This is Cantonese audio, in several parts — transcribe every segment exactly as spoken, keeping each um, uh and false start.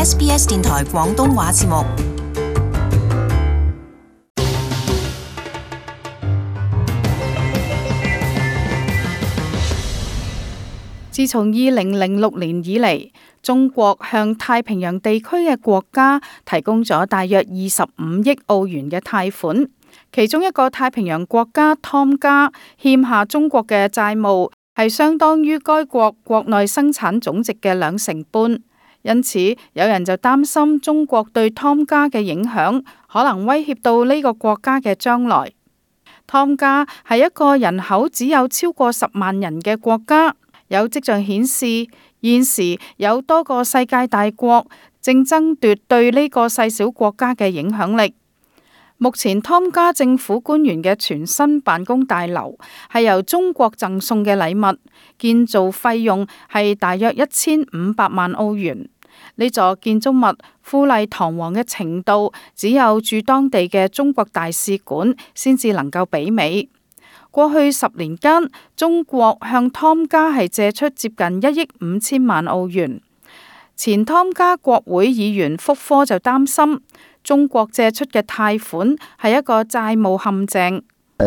S B S 電台廣東話節目。 自從二零零六年以嚟，中國向太平洋地區嘅國家提供咗大約二十五億澳元嘅貸款，其中一個太平洋國家湯加欠下中國嘅債務係相當於該國國內生產總值嘅兩成半，因此有人就擔心中國對湯加嘅影響可能威脅到呢個國家嘅將來。湯加係一個人口只有超過十萬人嘅國家。有跡象顯示，現時有多個世界大國正爭奪對呢個細小國家嘅影響力。目前湯加政府官員嘅全新辦公大樓係由中國贈送嘅禮物，建造費用係大約一千五百萬澳元。呢座建築物富麗堂皇嘅程度，只有駐當地嘅中國大使館先至能夠媲美。過去十年間，中國向湯加係借出接近一億五千萬澳元。前湯加國會議員福科就擔心，中國借出嘅貸款係一個債務陷阱。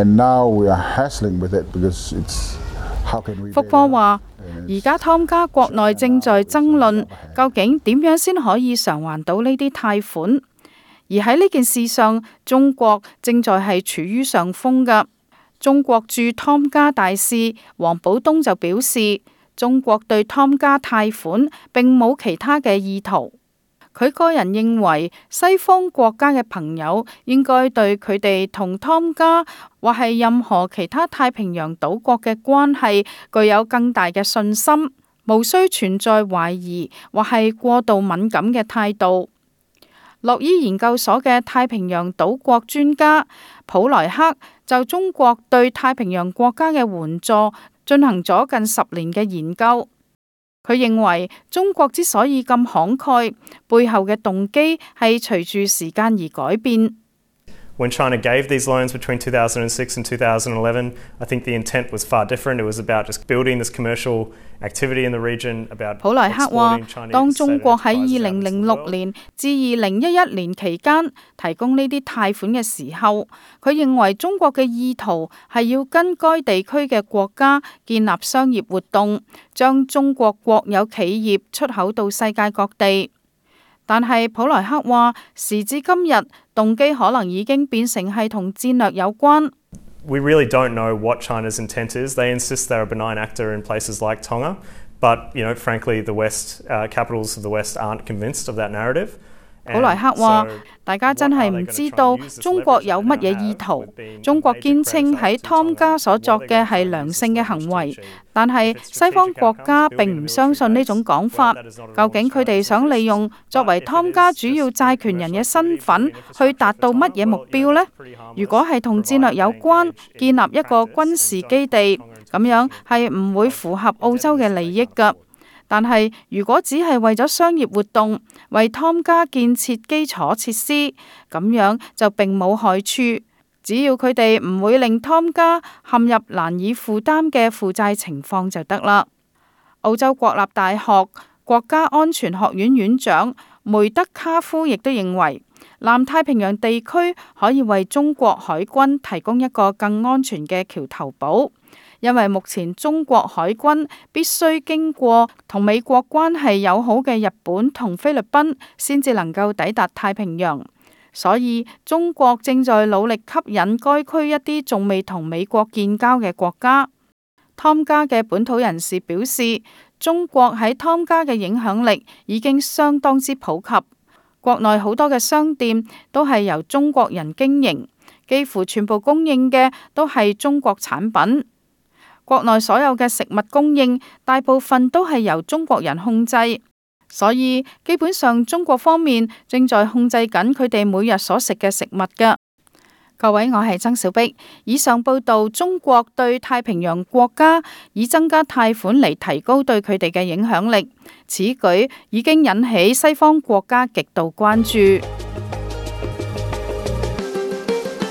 福科話：而家湯加國內正在爭論，究竟點樣先可以償還到呢啲貸款。而喺呢件事上，中國正在係處於上風㗎。中國駐湯加大使王寶東就表示，中國對湯加貸款並冇其他嘅意圖。佢個人認為，西方國家嘅朋友應該對佢哋同湯加或係任何其他太平洋島國嘅關係具有更大嘅信心，無需存在懷疑或係過度敏感嘅態度。洛伊研究所嘅太平洋島國專家普萊克就中國對太平洋國家嘅援助進行咗近十年嘅研究。佢認為中國之所以咁慷慨，背後嘅動機係隨住時間而改變。 When China gave these loans between two thousand six and two thousand eleven, I think the intent was far different. It was about just building this commercial activity in the region. About 普萊克話，當中國喺二零零六年至二零一一年期間提供呢啲貸款嘅時候，佢認為中國嘅意圖係要跟該地區嘅國家建立商業活動，將中國國有企業出口到世界各地。但係普萊克話，時至今日，動機可能已經變成係同戰略有關。 We really don't know what China's intent is. They insist they're a benign actor in places like Tonga, but you know, frankly, the West, uh, capitals of the West aren't convinced of that narrative. 普萊克話：大家真係唔知道中國有乜嘢意圖。中國堅稱喺湯加所作嘅係良性嘅行為，但係西方國家並唔相信呢種講法。究竟佢哋想利用作為湯加主要債權人嘅身份去達到乜嘢目標呢？如果係同戰略有關，建立一個軍事基地，咁樣係唔會符合澳洲嘅利益㗎。但係如果只係為咗商業活動，為湯加建設基礎設施，咁樣就並冇害處。只要佢哋唔會令湯加陷入難以負擔嘅負債情況就得啦。澳洲國立大學國家安全學院院長梅德卡夫亦都認為，南太平洋地區可以為中國海軍提供一個更安全嘅橋頭堡。因為目前中國海軍必須經過同美國關係友好嘅日本同菲律賓，先至能夠抵達太平洋，所以中國正在努力吸引該區一啲仲未同美國建交嘅國家。湯加嘅本土人士表示，中國喺湯加嘅影響力已經相當之普及，國內好多嘅商店都係由中國人經營，幾乎全部供應嘅都係中國產品。國內所有嘅食物供應大部分都係由中國人控制，所以基本上中國方面正在控制緊佢哋每日所食嘅食物㗎。各位，我係曾小碧。以上報道中國對太平洋國家以增加貸款嚟提高對佢哋嘅影響力，此舉已經引起西方國家極度關注。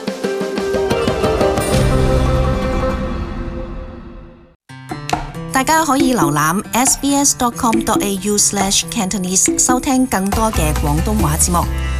大家可以瀏覽 s b s dot com dot a u slash cantonese 收聽更多嘅廣東話節目。